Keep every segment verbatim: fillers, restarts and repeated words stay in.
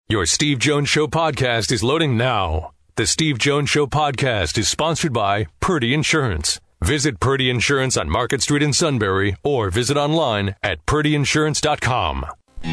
Your Steve Jones Show podcast is loading now. The Steve Jones Show podcast is sponsored by Purdy Insurance. Visit Purdy Insurance on Market Street in Sunbury or visit online at purdy insurance dot com.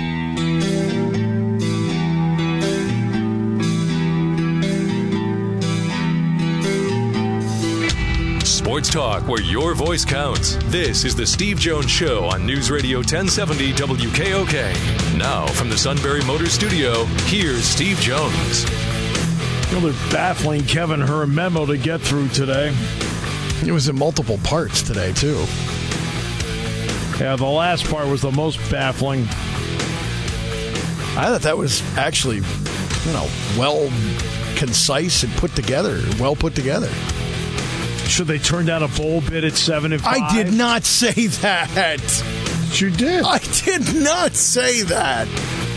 Sports talk where your voice counts. This is the Steve Jones Show on News Radio ten seventy W K O K. Now from the Sunbury Motor Studio, here's Steve Jones. Another baffling Kevin Hur memo to get through today. It was in multiple parts today, too. Yeah, the last part was the most baffling. I thought that was actually, you know, well concise and put together, well put together. Should they turn down a bowl bid at seven and five? I did not say that. You did. I did not say that.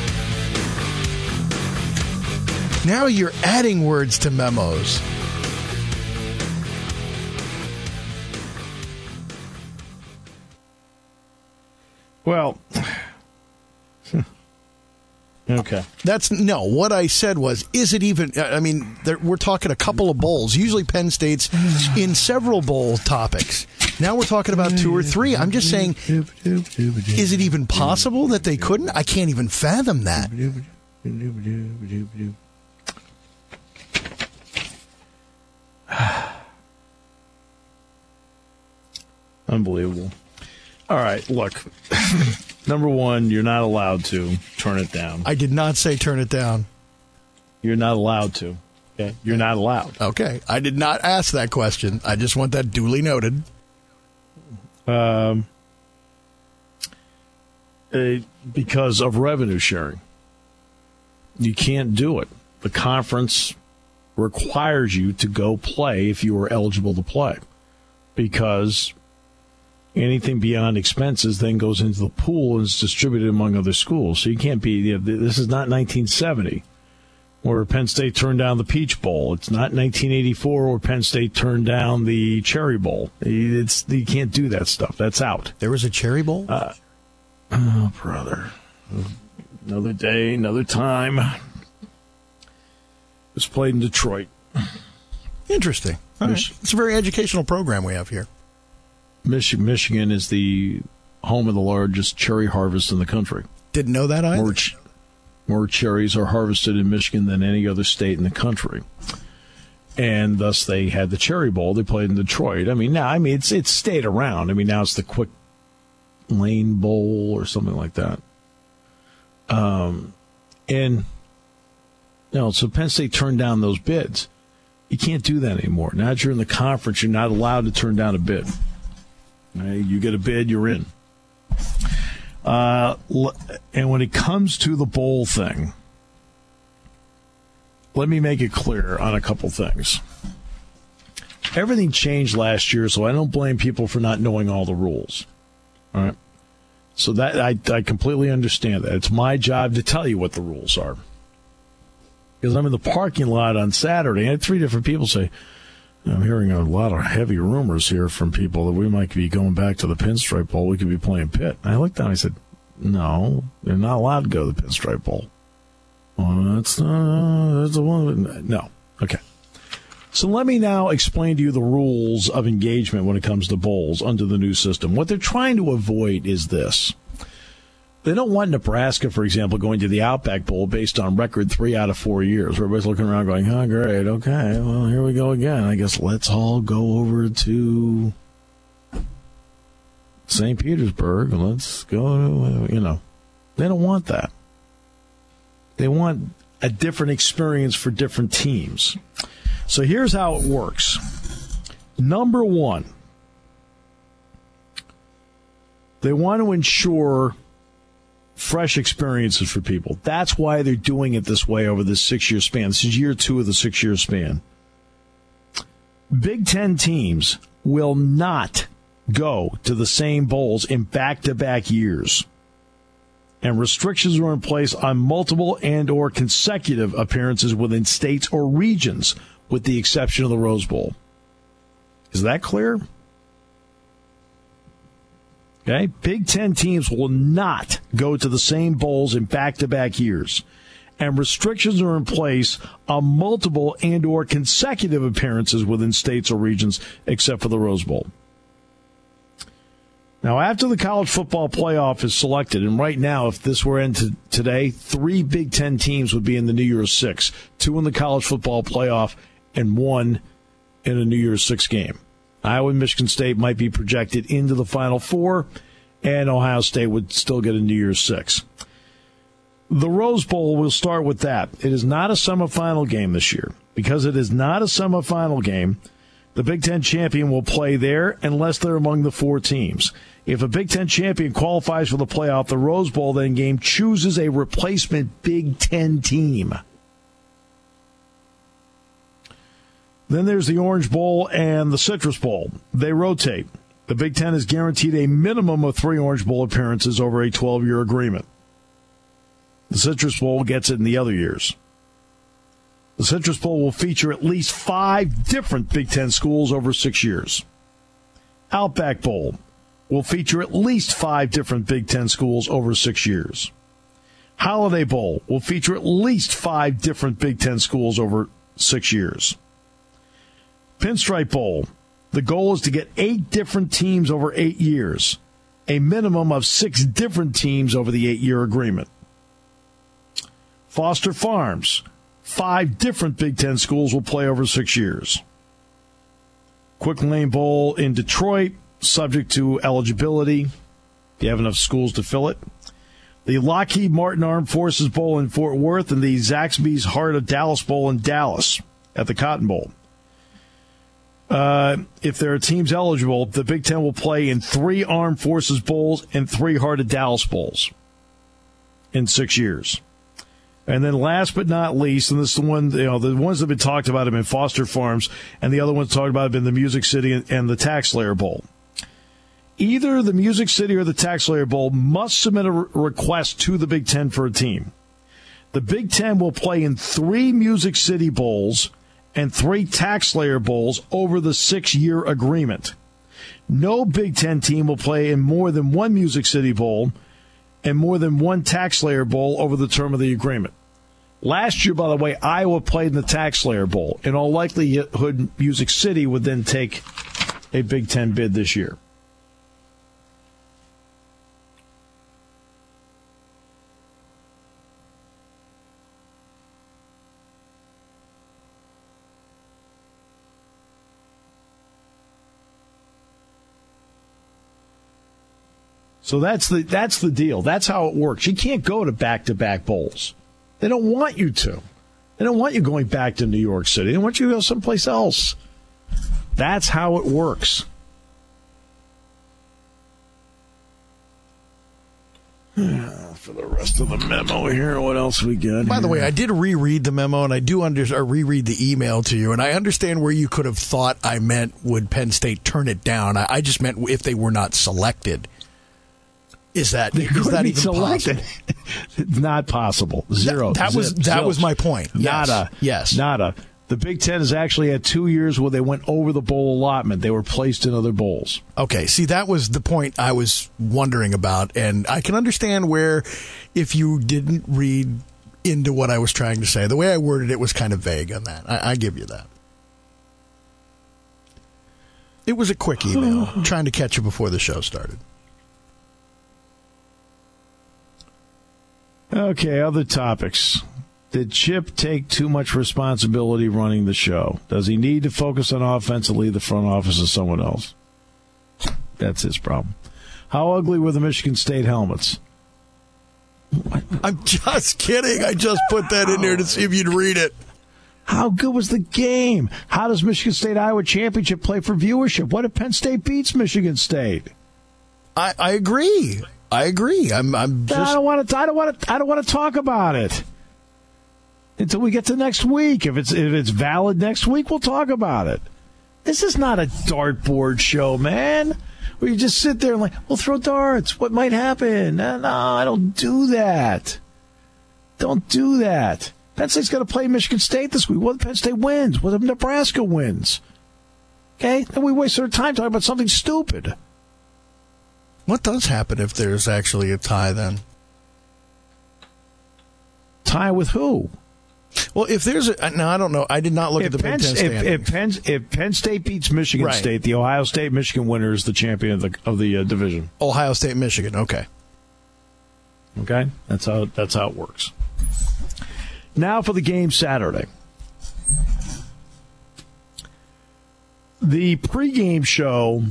Now you're adding words to memos. Well, okay. That's no. What I said was, is it even? I mean, there, we're talking a couple of bowls. Usually, Penn State's in several bowl topics. Now we're talking about two or three. I'm just saying, is it even possible that they couldn't? I can't even fathom that. Unbelievable. All right, look. Number one, you're not allowed to turn it down. I did not say turn it down. You're not allowed to. Okay? You're not allowed. Okay. I did not ask that question. I just want that duly noted. Um, uh, because of revenue sharing. You can't do it. The conference requires you to go play if you are eligible to play. Because anything beyond expenses then goes into the pool and is distributed among other schools. So you can't be, you know, this is not nineteen seventy where Penn State turned down the Peach Bowl. It's not nineteen eighty-four where Penn State turned down the Cherry Bowl. It's, you can't do that stuff. That's out. There was a Cherry Bowl? Uh, oh, brother. Another day, another time. It was played in Detroit. Interesting. All right. It's a very educational program we have here. Mich- Michigan is the home of the largest cherry harvest in the country. Didn't know that either. More, ch- more cherries are harvested in Michigan than any other state in the country. And thus they had the Cherry Bowl. They played in Detroit. I mean, now, I mean, it's it's stayed around. I mean, now it's the Quick Lane Bowl or something like that. Um, and, you know, so Penn State turned down those bids. You can't do that anymore. Now that you're in the conference, you're not allowed to turn down a bid. Right? You get a bid, you're in. Uh, and when it comes to the bowl thing, let me make it clear on a couple things. Everything changed last year, so I don't blame people for not knowing all the rules. All right? So that I, I completely understand that. It's my job to tell you what the rules are. Because I'm in the parking lot on Saturday, and I had three different people say, I'm hearing a lot of heavy rumors here from people that we might be going back to the Pinstripe Bowl. We could be playing Pitt. And I looked down and I said, no, they're not allowed to go to the Pinstripe Bowl. Well, that's, uh, that's the one. No. Okay. So let me now explain to you the rules of engagement when it comes to bowls under the new system. What they're trying to avoid is this. They don't want Nebraska, for example, going to the Outback Bowl based on record three out of four years. Everybody's looking around going, oh, great, okay, well, here we go again. I guess let's all go over to Saint Petersburg and let's go to, you know. They don't want that. They want a different experience for different teams. So here's how it works. Number one, they want to ensure fresh experiences for people. That's why they're doing it this way over this six-year span. This is year two of the six-year span. Big Ten teams will not go to the same bowls in back-to-back years. And restrictions are in place on multiple and or consecutive appearances within states or regions, with the exception of the Rose Bowl. Is that clear? Okay, Big Ten teams will not go to the same bowls in back-to-back years. and restrictions are in place on multiple and or consecutive appearances within states or regions except for the Rose Bowl. Now, after the college football playoff is selected, and right now, if this were into today, three Big Ten teams would be in the New Year's Six, two in the college football playoff and one in a New Year's Six game. Iowa and Michigan State might be projected into the Final Four, and Ohio State would still get a New Year's Six. The Rose Bowl, we'll start with that. It is not a semifinal game this year. Because it is not a semifinal game, the Big Ten champion will play there unless they're among the four teams. If a Big Ten champion qualifies for the playoff, the Rose Bowl then game chooses a replacement Big Ten team. Then there's the Orange Bowl and the Citrus Bowl. They rotate. The Big Ten is guaranteed a minimum of three Orange Bowl appearances over a twelve-year agreement. The Citrus Bowl gets it in the other years. The Citrus Bowl will feature at least five different Big Ten schools over six years. Outback Bowl will feature at least five different Big Ten schools over six years. Holiday Bowl will feature at least five different Big Ten schools over six years. Pinstripe Bowl, the goal is to get eight different teams over eight years, a minimum of six different teams over the eight-year agreement. Foster Farms, five different Big Ten schools will play over six years. Quick Lane Bowl in Detroit, subject to eligibility. Do you have enough schools to fill it? The Lockheed Martin Armed Forces Bowl in Fort Worth and the Zaxby's Heart of Dallas Bowl in Dallas at the Cotton Bowl. Uh, if there are teams eligible, the Big Ten will play in three Armed Forces Bowls and three Heart of Dallas Bowls in six years. And then last but not least, and this is the one, you know, the ones that have been talked about have been Foster Farms, and the other ones talked about have been the Music City and, and the TaxSlayer Bowl. Either the Music City or the TaxSlayer Bowl must submit a re- request to the Big Ten for a team. The Big Ten will play in three Music City Bowls and three TaxSlayer Bowls over the six-year agreement. No Big Ten team will play in more than one Music City Bowl and more than one TaxSlayer Bowl over the term of the agreement. Last year, by the way, Iowa played in the TaxSlayer Bowl. In all likelihood, Music City would then take a Big Ten bid this year. So that's the that's the deal. That's how it works. You can't go to back-to-back bowls. They don't want you to. They don't want you going back to New York City. They want you to go someplace else. That's how it works. For the rest of the memo here, what else we got? By here? the way, I did reread the memo, and I do under, or reread the email to you, and I understand where you could have thought I meant would Penn State turn it down. I, I just meant if they were not selected. Is that They is that be even selected. possible? It's not possible. Zero. That, that was Zip, that zilch. was my point. Yes. Nada. Yes. Nada. The Big Ten has actually had two years where they went over the bowl allotment. They were placed in other bowls. Okay, see, that was the point I was wondering about, and I can understand where if you didn't read into what I was trying to say, the way I worded it was kind of vague on that. I, I give you that. It was a quick email, trying to catch you before the show started. Okay, other topics. Did Chip take too much responsibility running the show? Does he need to focus on offense and leave the front office to someone else? That's his problem. How ugly were the Michigan State helmets? I'm just kidding. I just put that in there to see if you'd read it. How good was the game? How does Michigan State Iowa Championship play for viewership? What if Penn State beats Michigan State? I, I agree. I agree. I'm. I'm just. I don't want to. I don't want to. I don't want to talk about it until we get to next week. If it's if it's valid next week, we'll talk about it. This is not a dartboard show, man. Where you just sit there and like, we'll throw darts. What might happen? No, no, I don't do that. Don't do that. Penn State's going to play Michigan State this week. What if Penn State wins? What if Nebraska wins? Okay, then we waste our time talking about something stupid. What does happen if there's actually a tie then? tie with who? Well, if there's a no, I don't know. I did not look if at the Penn, Big Ten standings. If, if, Penn, if Penn State beats Michigan right. State, the Ohio State Michigan winner is the champion of the of the uh, division. Ohio State, Michigan. Okay. Okay, that's how that's how it works. Now for the game Saturday. The pregame show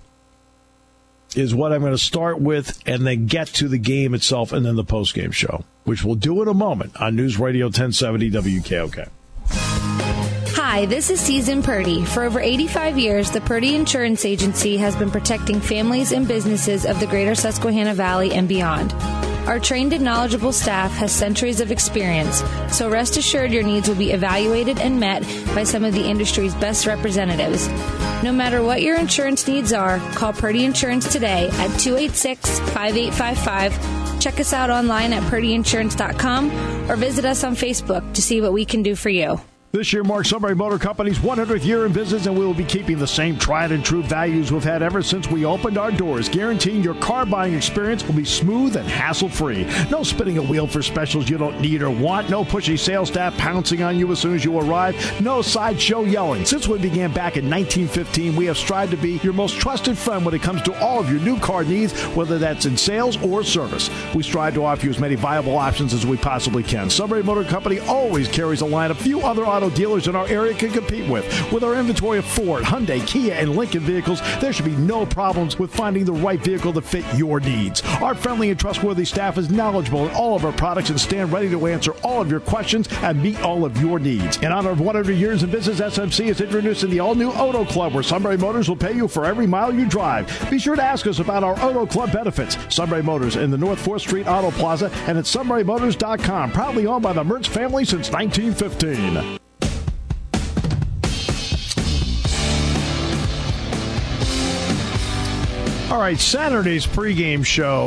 is what I'm going to start with and then get to the game itself and then the postgame show, which we'll do in a moment on News Radio ten seventy W K O K. Hi, this is Susan Purdy. For over eighty-five years, the Purdy Insurance Agency has been protecting families and businesses of the greater Susquehanna Valley and beyond. Our trained and knowledgeable staff has centuries of experience, so rest assured your needs will be evaluated and met by some of the industry's best representatives. No matter what your insurance needs are, call Purdy Insurance today at two eight six, five eight five five. Check us out online at purdy insurance dot com or visit us on Facebook to see what we can do for you. This year marks Sunbury Motor Company's one hundredth year in business, and we will be keeping the same tried and true values we've had ever since we opened our doors, guaranteeing your car buying experience will be smooth and hassle-free. No spinning a wheel for specials you don't need or want. No pushy sales staff pouncing on you as soon as you arrive. No sideshow yelling. Since we began back in nineteen fifteen, we have strived to be your most trusted friend when it comes to all of your new car needs, whether that's in sales or service. We strive to offer you as many viable options as we possibly can. Sunbury Motor Company always carries a line of few other auto dealers in our area can compete with. With our inventory of Ford, Hyundai, Kia, and Lincoln vehicles, there should be no problems with finding the right vehicle to fit your needs. Our friendly and trustworthy staff is knowledgeable in all of our products and stand ready to answer all of your questions and meet all of your needs. In honor of one hundred years in business, S M C is introducing the all-new Auto Club, where Sunbury Motors will pay you for every mile you drive. Be sure to ask us about our Auto Club benefits. Sunbury Motors in the North fourth Street Auto Plaza and at sunbury motors dot com. Proudly owned by the Mertz family since nineteen fifteen. All right, Saturday's pregame show.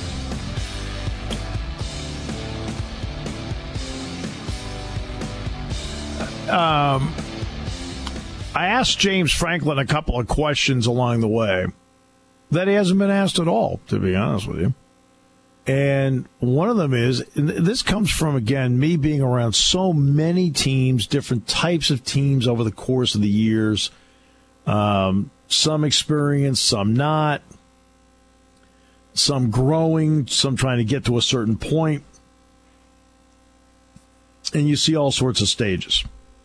Um, I asked James Franklin a couple of questions along the way that he hasn't been asked at all, to be honest with you. And one of them is, and this comes from, again, me being around so many teams, different types of teams over the course of the years. Um, some experience, some not. Some growing, some trying to get to a certain point. And you see all sorts of stages.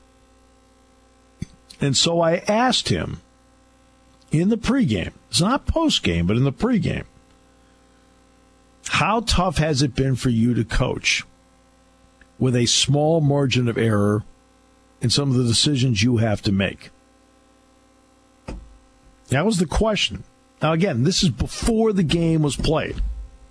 And so I asked him in the pregame, it's not postgame, but in the pregame, how tough has it been for you to coach with a small margin of error in some of the decisions you have to make? That was the question. Now, again, this is before the game was played.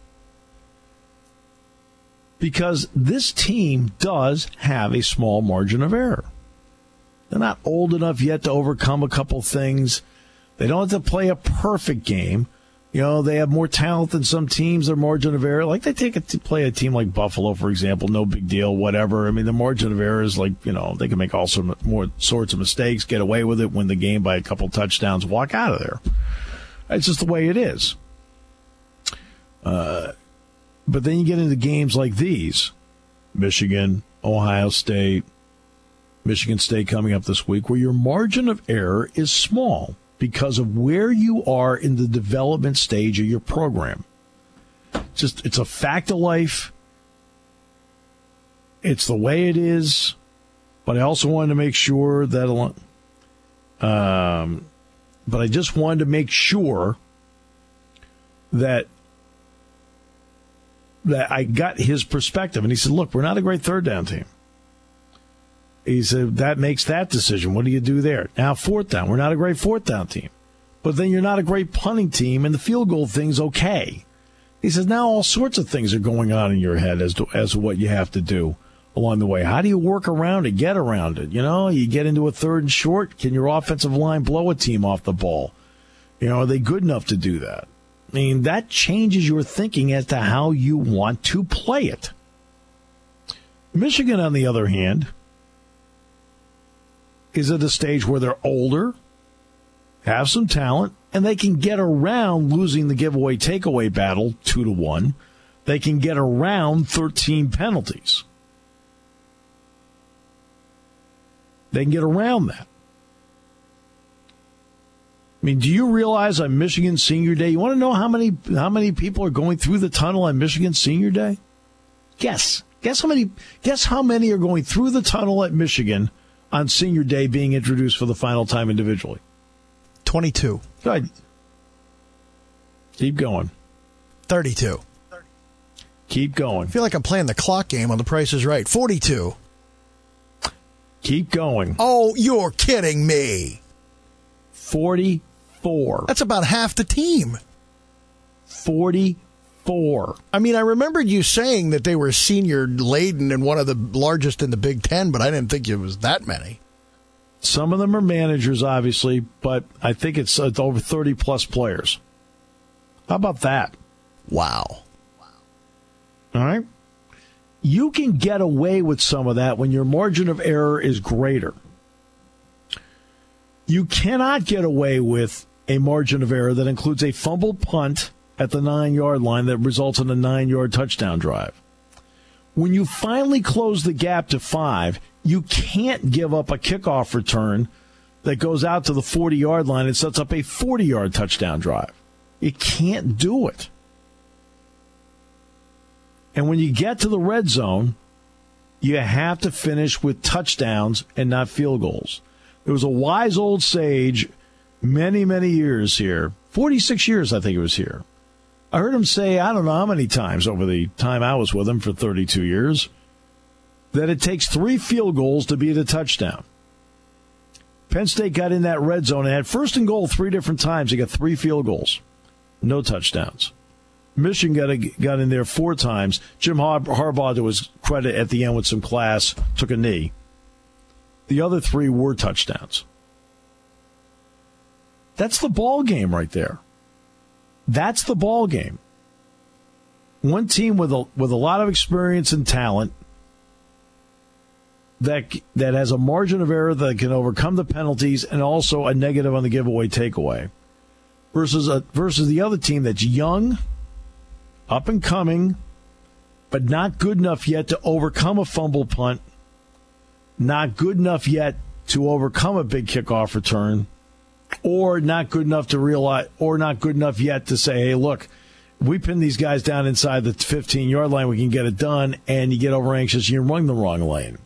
Because this team does have a small margin of error. They're not old enough yet to overcome a couple things. They don't have to play a perfect game. You know, they have more talent than some teams, their margin of error. Like, they take it to play a team like Buffalo, for example, no big deal, whatever. I mean, the margin of error is like, you know, they can make all sorts more sorts of mistakes, get away with it, win the game by a couple touchdowns, walk out of there. It's just the way it is. Uh, but then you get into games like these. Michigan, Ohio State, Michigan State coming up this week, where your margin of error is small because of where you are in the development stage of your program. Just, it's a fact of life. It's the way it is. But I also wanted to make sure that... Um, But I just wanted to make sure that that I got his perspective. And he said, look, we're not a great third down team. He said, that makes that decision. What do you do there? Now, fourth down. We're not a great fourth down team. But then you're not a great punting team, and the field goal thing's okay. He says, now all sorts of things are going on in your head as to, as to what you have to do along the way. How do you work around it, get around it? You know, you get into a third and short. Can your offensive line blow a team off the ball? You know, are they good enough to do that? I mean, that changes your thinking as to how you want to play it. Michigan, on the other hand, is at a stage where they're older, have some talent, and they can get around losing the giveaway takeaway battle two to one. They can get around thirteen penalties. They can get around that. I mean, do you realize on Michigan Senior Day, you want to know how many how many people are going through the tunnel on Michigan Senior Day? Guess. Guess how many guess how many are going through the tunnel at Michigan on Senior Day being introduced for the final time individually? twenty-two. Go ahead. Keep going. thirty-two. Keep going. I feel like I'm playing the clock game on The Price is Right. forty-two. Keep going. Oh, you're kidding me. forty-four. That's about half the team. forty-four. I mean, I remembered you saying that they were senior laden and one of the largest in the Big Ten, but I didn't think it was that many. Some of them are managers, obviously, but I think it's, it's over thirty-plus players. How about that? Wow. All right? You can get away with some of that when your margin of error is greater. You cannot get away with a margin of error that includes a fumbled punt at the nine-yard line that results in a nine-yard touchdown drive. When you finally close the gap to five, you can't give up a kickoff return that goes out to the forty-yard line and sets up a forty-yard touchdown drive. You can't do it. And when you get to the red zone, you have to finish with touchdowns and not field goals. There was a wise old sage many, many years here, forty-six years I think it was here. I heard him say, I don't know how many times over the time I was with him for thirty-two years, that it takes three field goals to beat a touchdown. Penn State got in that red zone and had first and goal three different times. They got three field goals, no touchdowns. Michigan got, a, got in there four times. Jim Harbaugh, to his credit, at the end with some class, took a knee. The other three were touchdowns. That's the ball game right there. That's the ball game. One team with a with a lot of experience and talent that that has a margin of error that can overcome the penalties and also a negative on the giveaway takeaway, versus a versus the other team that's young, up and coming, but not good enough yet to overcome a fumble punt, not good enough yet to overcome a big kickoff return, or not good enough to realize, or not good enough yet to say, hey, look, if we pin these guys down inside the fifteen-yard line, we can get it done, and you get over anxious, you run the wrong lane.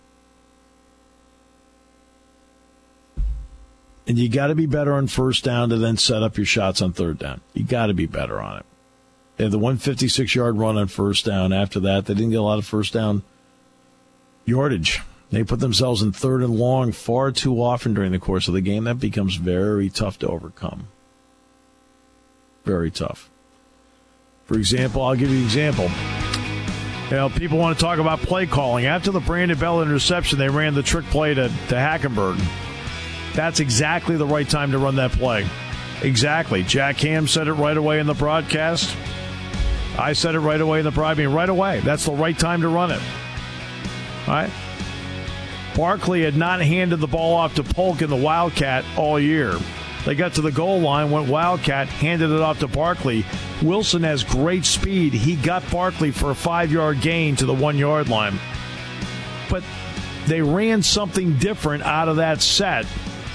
And you got to be better on first down to then set up your shots on third down. You got to be better on it. They had the one fifty-six-yard run on first down. After that, they didn't get a lot of first down yardage. They put themselves in third and long far too often during the course of the game. That becomes very tough to overcome. Very tough. For example, I'll give you an example. You know, people want to talk about play calling. After the Brandon Bell interception, they ran the trick play to, to Hackenberg. That's exactly the right time to run that play. Exactly. Jack Ham said it right away in the broadcast. I said it right away in the broadcast. I mean, right away. That's the right time to run it. All right? Barkley had not handed the ball off to Polk in the Wildcat all year. They got to the goal line, went Wildcat, handed it off to Barkley. Wilson has great speed. He got Barkley for a five-yard gain to the one-yard line. But they ran something different out of that set,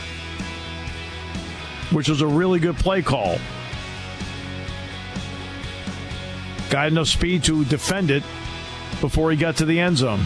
which was a really good play call. Got enough speed to defend it before he got to the end zone.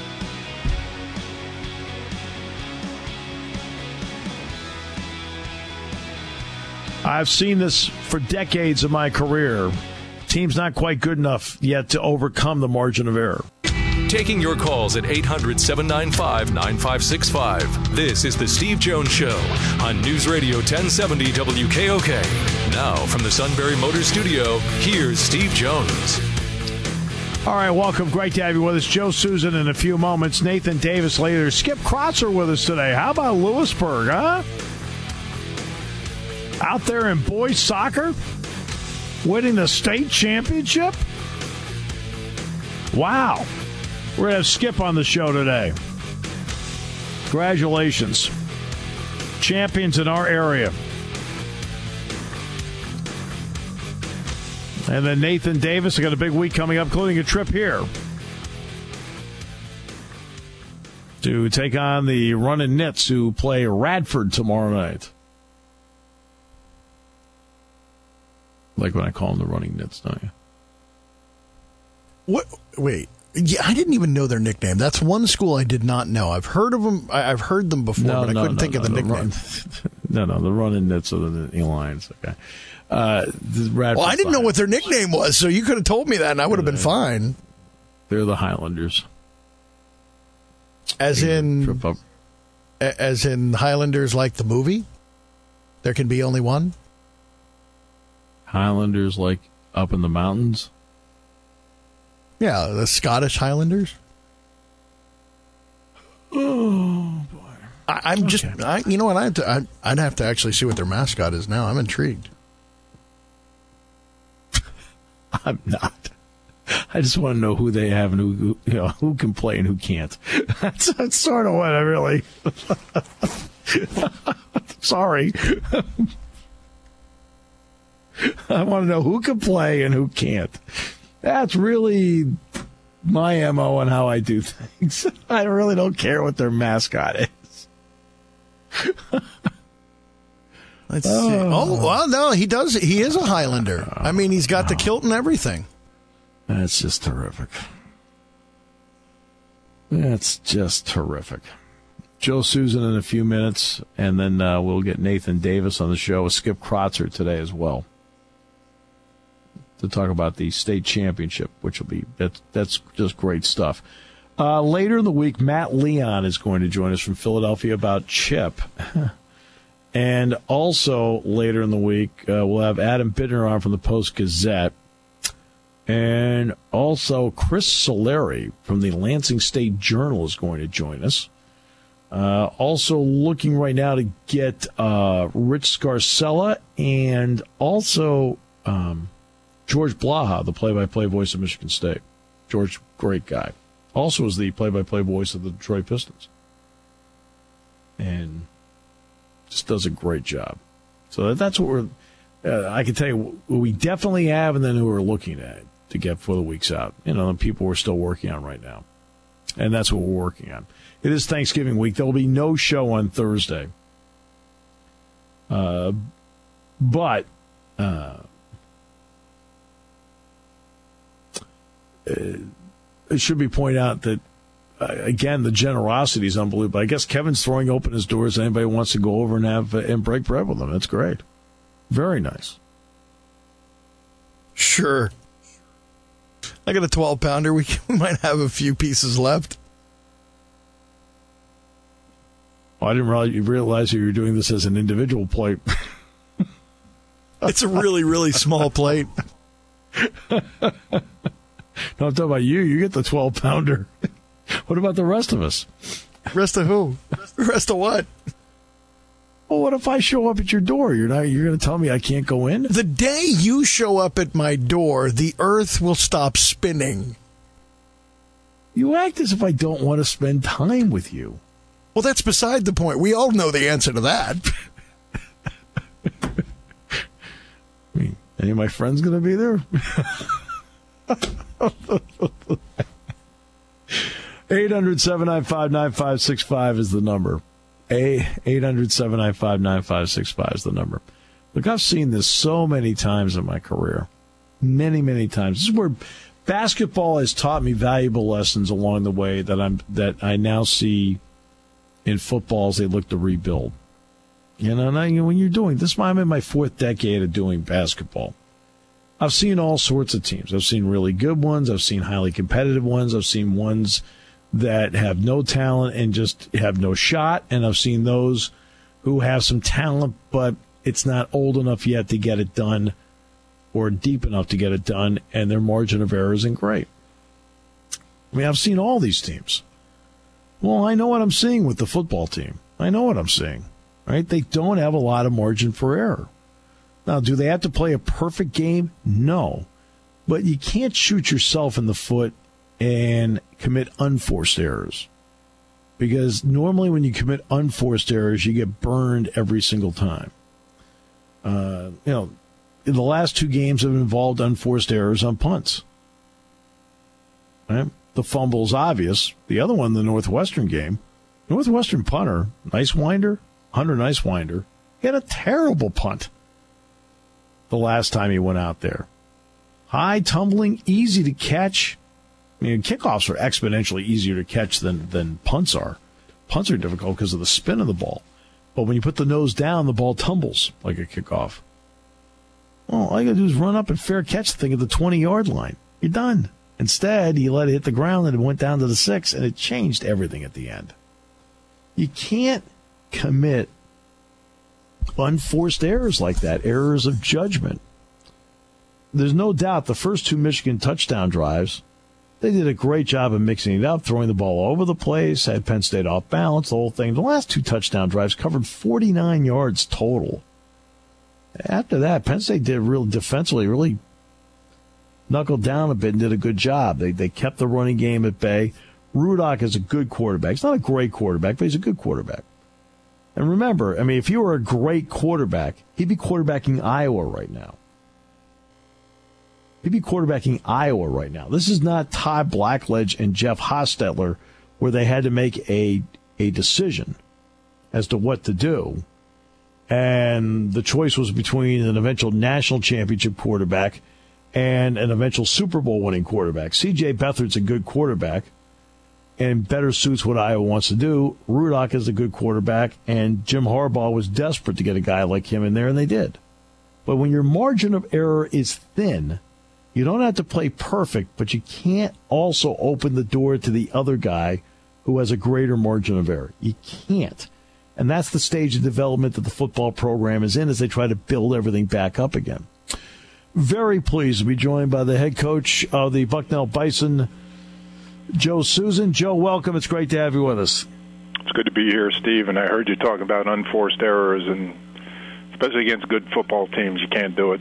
I've seen this for decades of my career. Team's not quite good enough yet to overcome the margin of error. Taking your calls at eight hundred, seven nine five, nine five six five. This is The Steve Jones Show on News Radio ten seventy W K O K. Now, from the Sunbury Motors Studio, here's Steve Jones. All right, welcome. Great to have you with us. Joe Susan in a few moments. Nathan Davis later. Skip Crotzer with us today. How about Lewisburg, huh? Out there in boys soccer, winning the state championship. Wow. We're going to have Skip on the show today. Congratulations. Champions in our area. And then Nathan Davis, I got a big week coming up, including a trip here to take on the Runnin' Knits, who play Radford tomorrow night. Like when I call them the Running Knits, don't you? What? Wait. Yeah, I didn't even know their nickname. That's one school I did not know. I've heard of them. I, I've heard them before, no, but no, I couldn't no, think no, of the the nickname. Run, no, no, the Runnin' Knits are the Nittany Lions. Okay. Uh, the well, I didn't know what their nickname was, so you could have told me that, and I would have been fine. They're the Highlanders. As in, as in Highlanders, like the movie. There can be only one. Highlanders, like up in the mountains. Yeah, the Scottish Highlanders. Oh boy! I, I'm okay. just, I, you know what? I have to, I, I'd have to actually see what their mascot is now. I'm intrigued. I'm not. I just want to know who they have and who, who you know, who can play and who can't. That's, that's sort of what I really. Sorry. I want to know who can play and who can't. That's really my M O and how I do things. I really don't care what their mascot is. Let's oh. see. Oh, well, no, he does. He is a Highlander. I mean, he's got oh. the kilt and everything. That's just terrific. That's just terrific. Joe Susan in a few minutes, and then uh, we'll get Nathan Davis on the show with Skip Krotzer today as well to talk about the state championship, which will be that's, that's just great stuff. Uh, later in the week, Matt Leon is going to join us from Philadelphia about Chip. And also later in the week, uh, we'll have Adam Bittner on from the Post-Gazette. And also Chris Solari from the Lansing State Journal is going to join us. Uh, also looking right now to get uh, Rich Scarcella and also um, George Blaha, the play-by-play voice of Michigan State. George, great guy. Also is the play-by-play voice of the Detroit Pistons. And just does a great job. So that's what we're, uh, I can tell you what we definitely have and then who we're looking at to get for the weeks out. You know, the people we're still working on right now. And that's what we're working on. It is Thanksgiving week. There will be no show on Thursday. Uh, but uh, it should be pointed out that, uh, again, the generosity is unbelievable. I guess Kevin's throwing open his doors. Anybody wants to go over and have uh, and break bread with him. That's great. Very nice. Sure. I got a twelve pounder. We, we might have a few pieces left. Oh, I didn't realize you realize you were doing this as an individual plate. It's a really, really small plate. No, I'm talking about you. You get the twelve pounder. What about the rest of us? Rest of who? Rest of what? Well, what if I show up at your door? You're not. You're going to tell me I can't go in? The day you show up at my door, the earth will stop spinning. You act as if I don't want to spend time with you. Well, that's beside the point. We all know the answer to that. I mean, any of my friends going to be there? eight hundred, seven nine five, nine five six five is the number. eight hundred, seven nine five, nine five six five is the number. Look, I've seen this so many times in my career. Many, many times. This is where basketball has taught me valuable lessons along the way that I'm that I now see in football as they look to rebuild. You know, and I, you know, when you're doing this, I'm in my fourth decade of doing basketball. I've seen all sorts of teams. I've seen really good ones. I've seen highly competitive ones. I've seen ones that have no talent and just have no shot. And I've seen those who have some talent, but it's not old enough yet to get it done or deep enough to get it done, and their margin of error isn't great. I mean, I've seen all these teams. Well, I know what I'm seeing with the football team. I know what I'm seeing, right? They don't have a lot of margin for error. Now, do they have to play a perfect game? No. But you can't shoot yourself in the foot and commit unforced errors. Because normally when you commit unforced errors, you get burned every single time. Uh, you know, in the last two games have involved unforced errors on punts. Right? The fumble's obvious. The other one, the Northwestern game, Northwestern punter, Nicewinder, Hunter Nicewinder, he had a terrible punt the last time he went out there. High, tumbling, easy to catch. I mean, kickoffs are exponentially easier to catch than, than punts are. Punts are difficult because of the spin of the ball. But when you put the nose down, the ball tumbles like a kickoff. Well, all you got to do is run up and fair catch the thing at the twenty-yard line. You're done. Instead, he let it hit the ground and it went down to the six, and it changed everything at the end. You can't commit unforced errors like that, errors of judgment. There's no doubt the first two Michigan touchdown drives, they did a great job of mixing it up, throwing the ball all over the place, had Penn State off balance, the whole thing. The last two touchdown drives covered forty-nine yards total. After that, Penn State did real defensively, really knuckled down a bit and did a good job. They they kept the running game at bay. Rudock is a good quarterback. He's not a great quarterback, but he's a good quarterback. And remember, I mean, if he were a great quarterback, he'd be quarterbacking Iowa right now. He'd be quarterbacking Iowa right now. This is not Todd Blackledge and Jeff Hostetler where they had to make a a decision as to what to do. And the choice was between an eventual national championship quarterback and an eventual Super Bowl winning quarterback. C J Beathard's a good quarterback and better suits what Iowa wants to do. Rudock is a good quarterback, and Jim Harbaugh was desperate to get a guy like him in there, and they did. But when your margin of error is thin, you don't have to play perfect, but you can't also open the door to the other guy who has a greater margin of error. You can't. And that's the stage of development that the football program is in as they try to build everything back up again. Very pleased to be joined by the head coach of the Bucknell Bison, Joe Susan. Joe, welcome. It's great to have you with us. It's good to be here, Steve, and I heard you talk about unforced errors, and especially against good football teams, you can't do it.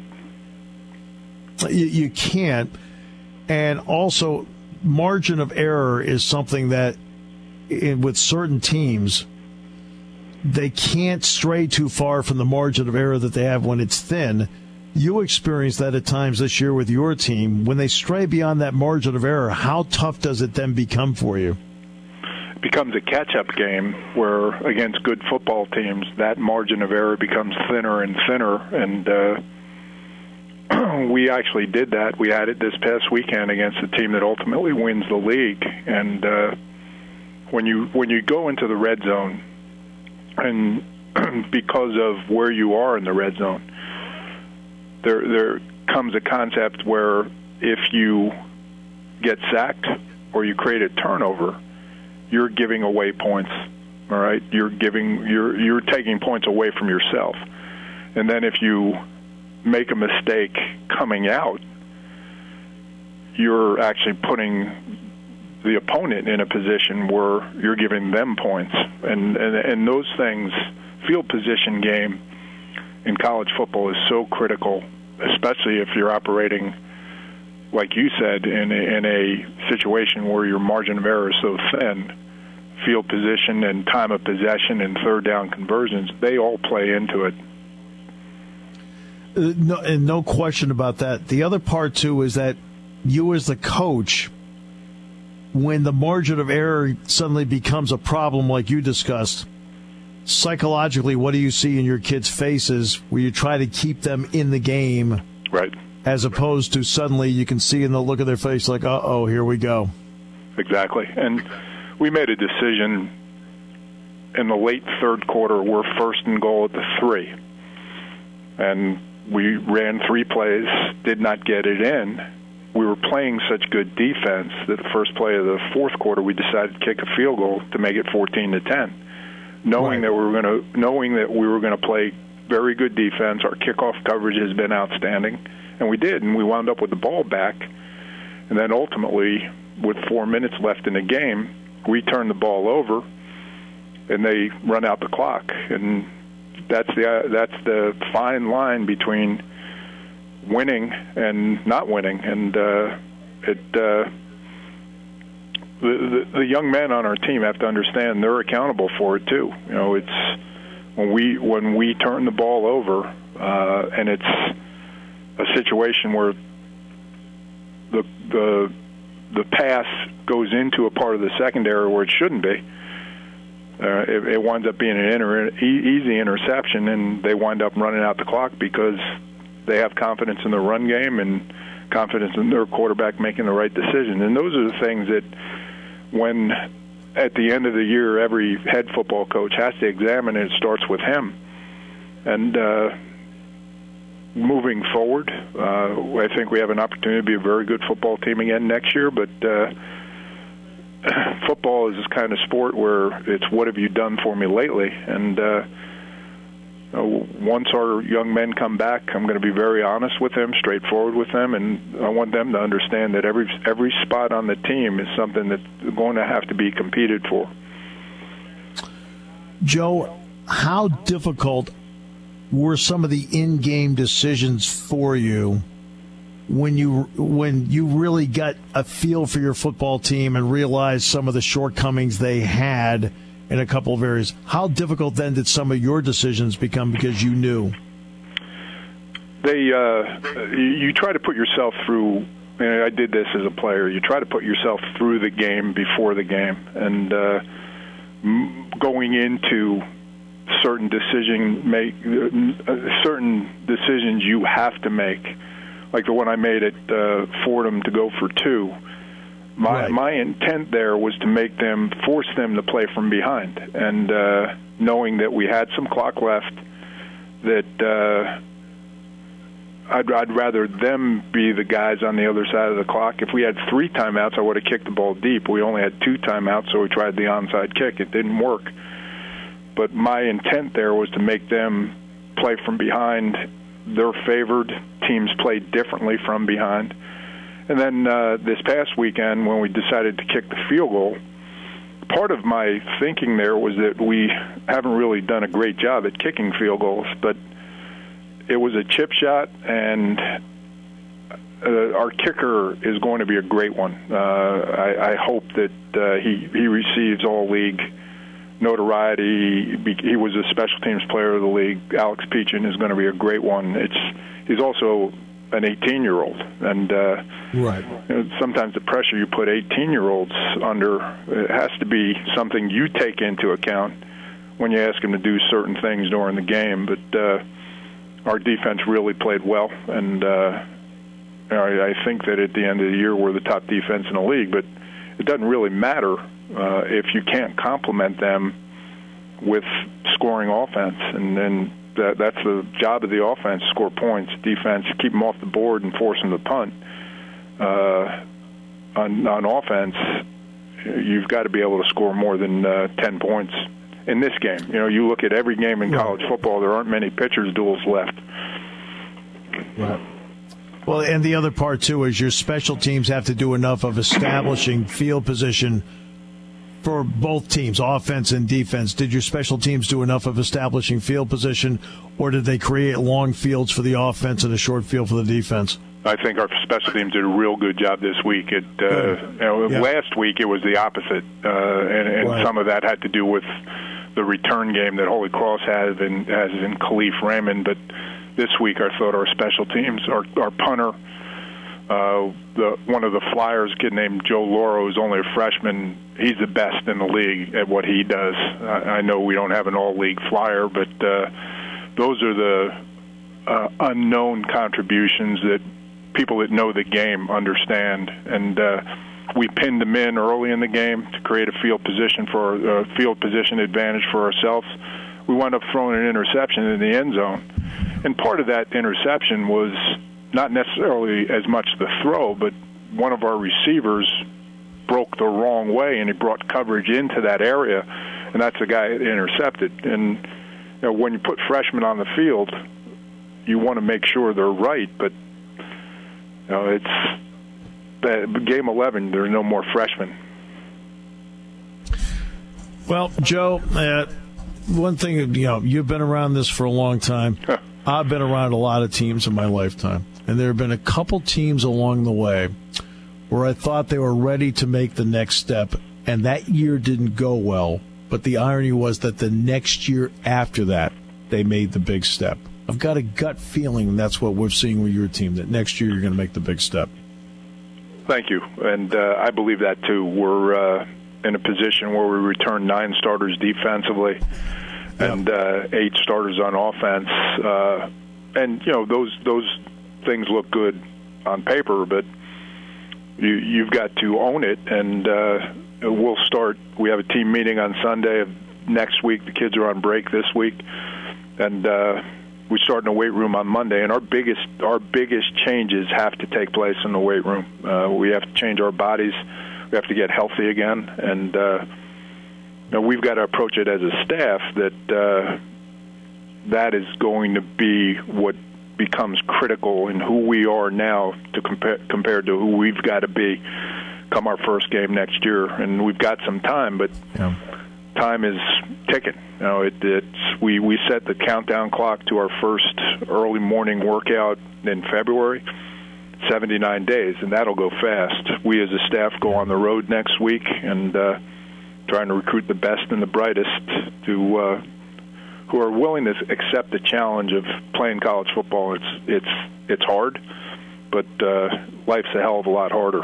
You, you can't. And also, margin of error is something that in, with certain teams, they can't stray too far from the margin of error that they have when it's thin. You experienced that at times this year with your team. When they stray beyond that margin of error, how tough does it then become for you? It becomes a catch-up game where, against good football teams, that margin of error becomes thinner and thinner. And uh, we actually did that. We had it this past weekend against a team that ultimately wins the league. And uh, when you when you go into the red zone, and because of where you are in the red zone, there there comes a concept where if you get sacked or you create a turnover, you're giving away points. All right, you're giving you're you're taking points away from yourself, and then if you make a mistake coming out, you're actually putting the opponent in a position where you're giving them points, and and, and those things, field position game in college football is so critical, especially if you're operating, like you said, in a, in a situation where your margin of error is so thin. Field position and time of possession and third down conversions, they all play into it. Uh, no, and no question about that. The other part, too, is that you as the coach, when the margin of error suddenly becomes a problem like you discussed, psychologically, what do you see in your kids' faces where you try to keep them in the game? Right. As opposed to suddenly you can see in the look of their face like, uh-oh, here we go. Exactly. And we made a decision in the late third quarter. We're first and goal at the three. And we ran three plays, did not get it in. We were playing such good defense that the first play of the fourth quarter, we decided to kick a field goal to make it fourteen to ten, knowing right. that we were going to knowing that we were going to play very good defense. Our kickoff coverage has been outstanding, and we did, and we wound up with the ball back. And then ultimately, with four minutes left in the game, we turn the ball over, and they run out the clock. And that's the uh, that's the fine line between winning and not winning. And uh, it uh, the, the the young men on our team have to understand they're accountable for it too. You know, it's when we when we turn the ball over, uh, and it's a situation where the the the pass goes into a part of the secondary where it shouldn't be. uh, it, it winds up being an inter- e- easy interception, and they wind up running out the clock because they have confidence in their run game and confidence in their quarterback making the right decision. And those are the things that when at the end of the year every head football coach has to examine, and it starts with him. And uh, moving forward, uh, I think we have an opportunity to be a very good football team again next year, but uh, football is this kind of sport where it's what have you done for me lately? And uh, once our young men come back, I'm going to be very honest with them, straightforward with them, and I want them to understand that every every spot on the team is something that's going to have to be competed for. Joe, how difficult were some of the in-game decisions for you when you when you really got a feel for your football team and realized some of the shortcomings they had in a couple of areas? How difficult then did some of your decisions become because you knew? They, uh, you try to put yourself through, and I did this as a player, you try to put yourself through the game before the game. And uh, going into certain decision make, uh, certain decisions you have to make, like the one I made at uh, Fordham to go for two. My right. my intent there was to make them, force them to play from behind, and uh, knowing that we had some clock left, that uh, I'd, I'd rather them be the guys on the other side of the clock. If we had three timeouts, I would have kicked the ball deep. We only had two timeouts, so we tried the onside kick. It didn't work. But my intent there was to make them play from behind. They're favored. Teams play differently from behind. And then uh, this past weekend, when we decided to kick the field goal, part of my thinking there was that we haven't really done a great job at kicking field goals, but it was a chip shot, and uh, our kicker is going to be a great one. Uh, I, I hope that uh, he, he receives all-league notoriety. He, he was a special teams player of the league. Alex Peachin is going to be a great one. It's he's also an eighteen-year-old, and uh, right. You know, sometimes the pressure you put eighteen-year-olds under, it has to be something you take into account when you ask them to do certain things during the game. But uh, our defense really played well, and uh, I, I think that at the end of the year we're the top defense in the league. But it doesn't really matter uh, if you can't complement them with scoring offense, and then That, that's the job of the offense, score points. Defense, keep them off the board and force them to punt. Uh, on, on offense, you've got to be able to score more than uh, ten points in this game. You know, you look at every game in college football, there aren't many pitchers' duels left. Right. Well, and the other part, too, is your special teams have to do enough of establishing field position for both teams, offense and defense. Did your special teams do enough of establishing field position, or did they create long fields for the offense and a short field for the defense? I think our special teams did a real good job this week. It, uh, you know, yeah. Last week it was the opposite, uh, and, and right. some of that had to do with the return game that Holy Cross has in, has in Khalif Raymond. But this week I thought our special teams, our, our punter, Uh, the one of the Flyers, kid named Joe Loro, who's only a freshman, he's the best in the league at what he does. I, I know we don't have an all-league Flyer, but uh, those are the uh, unknown contributions that people that know the game understand. And uh, we pinned them in early in the game to create a field position for uh, field position advantage for ourselves. We wound up throwing an interception in the end zone, and part of that interception was not necessarily as much the throw, but one of our receivers broke the wrong way, and he brought coverage into that area, and that's the guy that intercepted. And you know, when you put freshmen on the field, you want to make sure they're right, but you know, it's that game eleven, there's no more freshmen. Well, Joe, uh, one thing, you know, you've been around this for a long time. Huh. I've been around a lot of teams in my lifetime, and there have been a couple teams along the way where I thought they were ready to make the next step, and that year didn't go well. But the irony was that the next year after that, they made the big step. I've got a gut feeling that's what we're seeing with your team, that next year you're going to make the big step. Thank you, and uh, I believe that too. We're uh, in a position where we return nine starters defensively and uh, eight starters on offense. Uh, and, you know, those those things look good on paper, but you, you've got to own it. And uh, we'll start. We have a team meeting on Sunday of next week. The kids are on break this week. And uh, we start in the weight room on Monday. And our biggest our biggest changes have to take place in the weight room. Uh, we have to change our bodies. We have to get healthy again. And uh, you know, we've got to approach it as a staff that uh, that is going to be what becomes critical in who we are now to compare compared to who we've got to be come our first game next year. And we've got some time, but yeah. time is ticking. You know, it, it's we, we set the countdown clock to our first early morning workout in February, seventy-nine days, and that'll go fast. We as a staff go on the road next week and uh, trying to recruit the best and the brightest to uh, who are willing to accept the challenge of playing college football. It's it's it's hard, but uh, life's a hell of a lot harder.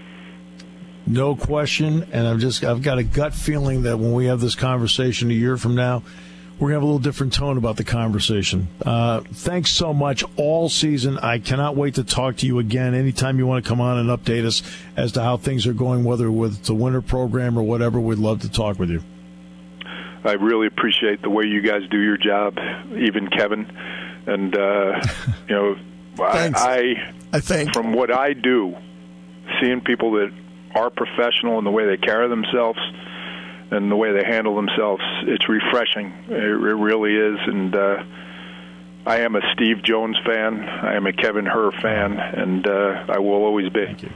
No question, and I'm just I've got a gut feeling that when we have this conversation a year from now, we're going to have a little different tone about the conversation. Uh, thanks so much all season. I cannot wait to talk to you again anytime you want to come on and update us as to how things are going, whether with the winter program or whatever. We'd love to talk with you. I really appreciate the way you guys do your job, even Kevin. And, uh, you know, I, I, I think from what I do, seeing people that are professional in the way they carry themselves and the way they handle themselves, it's refreshing. It, it really is. And uh, I am a Steve Jones fan. I am a Kevin Herr fan, and uh, I will always be. Thank you.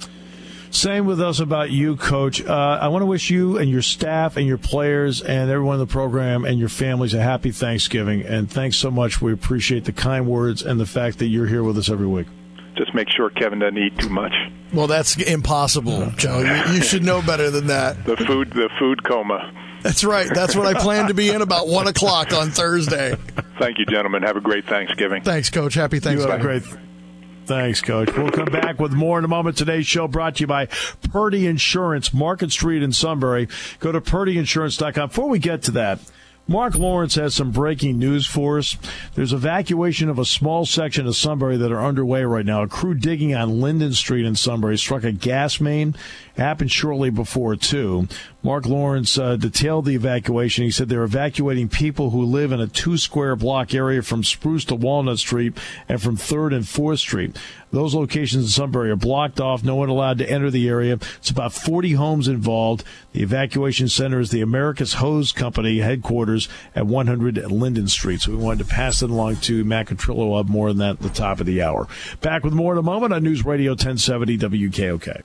Same with us about you, Coach. Uh, I want to wish you and your staff and your players and everyone in the program and your families a happy Thanksgiving. And thanks so much. We appreciate the kind words and the fact that you're here with us every week. Just make sure Kevin doesn't eat too much. Well, that's impossible, Joe. You, you should know better than that. The food, the food coma. That's right. That's what I plan to be in about one o'clock on Thursday. Thank you, gentlemen. Have a great Thanksgiving. Thanks, Coach. Happy Thanksgiving. You have a great. Thanks, Coach. We'll come back with more in a moment. Today's show brought to you by Purdy Insurance, Market Street in Sunbury. Go to purdy insurance dot com. Before we get to that, Mark Lawrence has some breaking news for us. There's evacuation of a small section of Sunbury that are underway right now. A crew digging on Linden Street in Sunbury struck a gas main. It happened shortly before two. Mark Lawrence uh, detailed the evacuation. He said they're evacuating people who live in a two-square block area from Spruce to Walnut Street and from third and fourth Street. Those locations in Sunbury are blocked off. No one allowed to enter the area. It's about forty homes involved. The evacuation center is the America's Hose Company headquarters at one hundred Linden Street. So we wanted to pass it along to Matt Catrillo. We'll have more on that at the top of the hour. Back with more in a moment on News Radio ten seventy W K O K.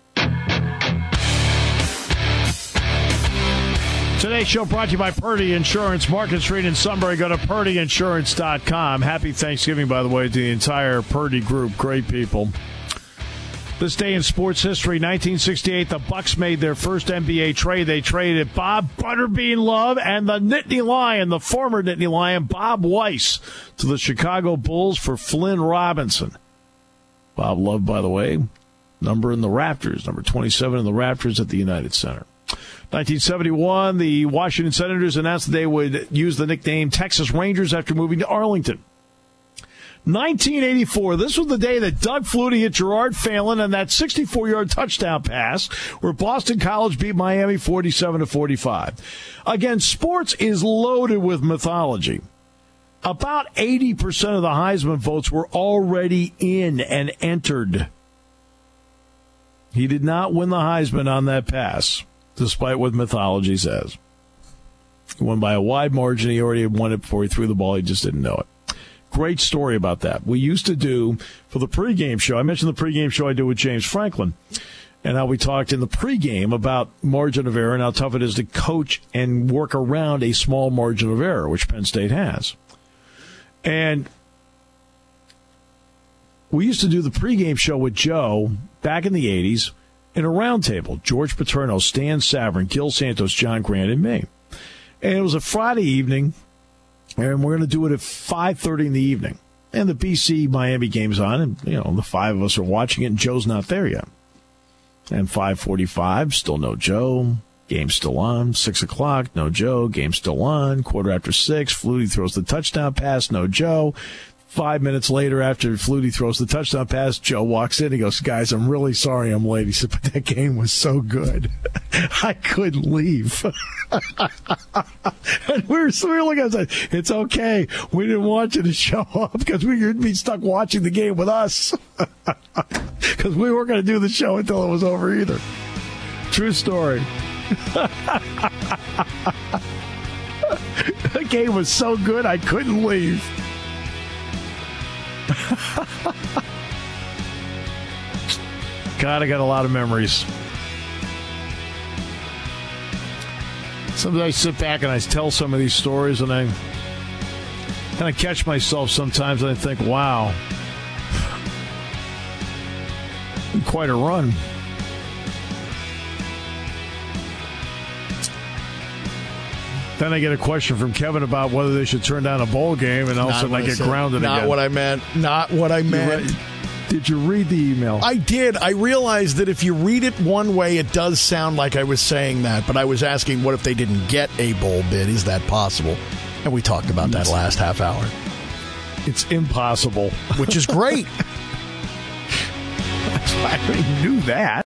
Today's show brought to you by Purdy Insurance, Market Street in Sunbury. Go to purdy insurance dot com. Happy Thanksgiving, by the way, to the entire Purdy group. Great people. This day in sports history, nineteen sixty-eight, the Bucks made their first N B A trade. They traded Bob Butterbean Love and the Nittany Lion, the former Nittany Lion, Bob Weiss, to the Chicago Bulls for Flynn Robinson. Bob Love, by the way, number in the Raptors, number twenty-seven in the Raptors at the United Center. nineteen seventy-one, the Washington Senators announced that they would use the nickname Texas Rangers after moving to Arlington. nineteen eighty-four, this was the day that Doug Flutie hit Gerard Phelan on that sixty-four-yard touchdown pass where Boston College beat Miami forty-seven to forty-five. Again, sports is loaded with mythology. About eighty percent of the Heisman votes were already in and entered. He did not win the Heisman on that pass, despite what mythology says. He won by a wide margin. He already had won it before he threw the ball. He just didn't know it. Great story about that. We used to do, for the pregame show, I mentioned the pregame show I do with James Franklin, and how we talked in the pregame about margin of error and how tough it is to coach and work around a small margin of error, which Penn State has. And we used to do the pregame show with Joe back in the eighties in a round table. George Paterno, Stan Savran, Gil Santos, John Grant, and me. And it was a Friday evening, and we're going to do it at five thirty in the evening. And the B C-Miami game's on, and, you know, the five of us are watching it, and Joe's not there yet. And five forty-five, still no Joe. Game still on. Six o'clock, no Joe. Game still on. Quarter after six, Flutie throws the touchdown pass, no Joe. Five minutes later, after Flutie throws the touchdown pass, Joe walks in. He goes, guys, I'm really sorry I'm late. He said, but that game was so good. I couldn't leave. And we were, we were looking at it, it's okay. We didn't want you to show up because we would be stuck watching the game with us. Because we weren't going to do the show until it was over either. True story. The game was so good, I couldn't leave. God, I got a lot of memories. Sometimes I sit back and I tell some of these stories, and I kind of catch myself sometimes, and I think, wow, quite a run. Then I get a question from Kevin about whether they should turn down a bowl game, and all of a sudden I get grounded again. Not what I meant. Not what I meant. Did you read the email? I did. I realized that if you read it one way, it does sound like I was saying that, but I was asking what if they didn't get a bowl bid? Is that possible? And we talked about that last half hour. It's impossible. Which is great. I already knew that.